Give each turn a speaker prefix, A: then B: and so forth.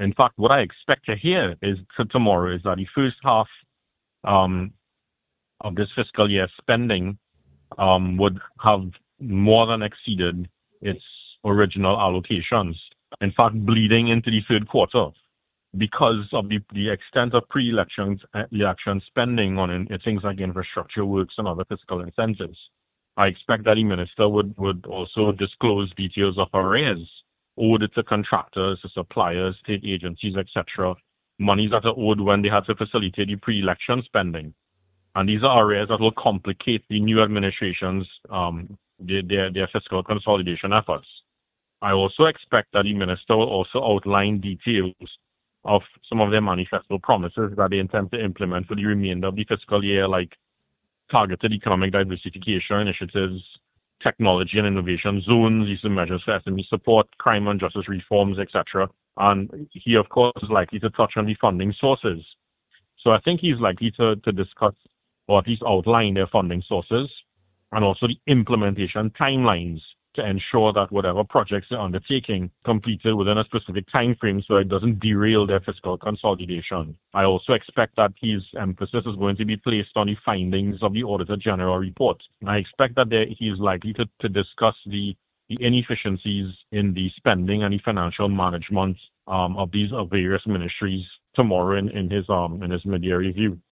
A: In fact, what I expect to hear is tomorrow is that the first half um, of this fiscal year spending would have more than exceeded its original allocations. In fact, bleeding into the third quarter because of the extent of election spending on things like infrastructure works and other fiscal incentives. I expect that the minister would also disclose details of arrears owed to contractors, to suppliers, state agencies, etc. Monies that are owed when they had to facilitate the pre-election spending. And these are areas that will complicate the new administration's their fiscal consolidation efforts. I also expect that the minister will also outline details of some of their manifesto promises that they intend to implement for the remainder of the fiscal year, like targeted economic diversification initiatives, technology and innovation zones, these are measures for SME support, crime and justice reforms, etc. And he, of course, is likely to touch on the funding sources. So I think he's likely to discuss or at least outline their funding sources and also the implementation timelines to ensure that whatever projects they're undertaking completed within a specific time frame so it doesn't derail their fiscal consolidation. I also expect that his emphasis is going to be placed on the findings of the Auditor General report. I expect that he is likely to discuss the inefficiencies in the spending and the financial management of these various ministries tomorrow in his mid-year review.